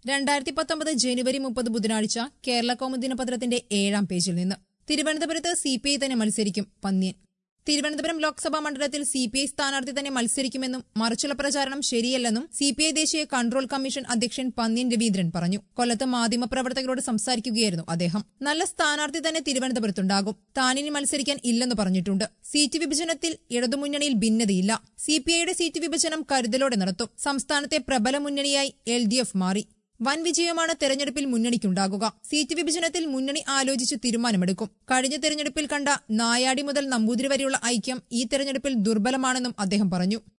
2019 ജനുവരി 30 ബുധനാഴ്ച കേരള കൗമുദി ദിനപത്രത്തിന്റെ 7-ാം പേജിൽ നിന്ന് തിരുവനന്തപുരത്ത് സിപിഐ തന്നെ മത്സരിക്കും പന്ന്യൻ. തിരുവനന്തപുരം ലോക്സഭാ മണ്ഡലത്തിൽ സിപിഐ സ്ഥാനാർത്ഥി തന്നെ മത്സരിക്കുമെന്നും മറിച്ചുള്ള പ്രചാരണം ശരിയല്ലെന്നും സിപിഐ ദേശീയ കൺട്രോൾ കമ്മീഷൻ അധ്യക്ഷൻ പന്ന്യൻ രവീന്ദ്രൻ പറഞ്ഞു. കൊല്ലത്ത് മാധ്യമപ്രവർത്തകരോട് സംസാരിക്കുകയായിരുന്നു അദ്ദേഹം. നല്ല സ്ഥാനാർത്ഥി തന്നെ തിരുവനന്തപുരത്തുണ്ടാകും. താനിനി മത്സരിക്കാൻ ഇല്ലെന്ന് പറഞ്ഞിട്ടുണ്ട്. സീറ്റ് വിഭജനത്തിൽ ഇടതുമുന്നണിയിൽ ഭിന്നതയില്ല. സിപിഐയുടെ സീറ്റ് വിഭജനം കരുതലോടെ നടത്തും. സംസ്ഥാനത്തെ പ്രബല മുന്നണിയായി LDF മാറി. വൻ വിജയമാണ് തെരഞ്ഞെടുപ്പിൽ മുന്നണിക്കുണ്ടാകുക. സീറ്റ് വിഭജനത്തിൽ മുന്നണി ആലോചിച്ച് തീരുമാനമെടുക്കും. കഴിഞ്ഞ തെരഞ്ഞെടുപ്പിൽ കണ്ട നായാടി മുതൽ നമ്പൂതിരി വരെയുള്ള ഐക്യം ഈ തെരഞ്ഞെടുപ്പിൽ ദുർബലമാണെന്നും അദ്ദേഹം പറഞ്ഞു.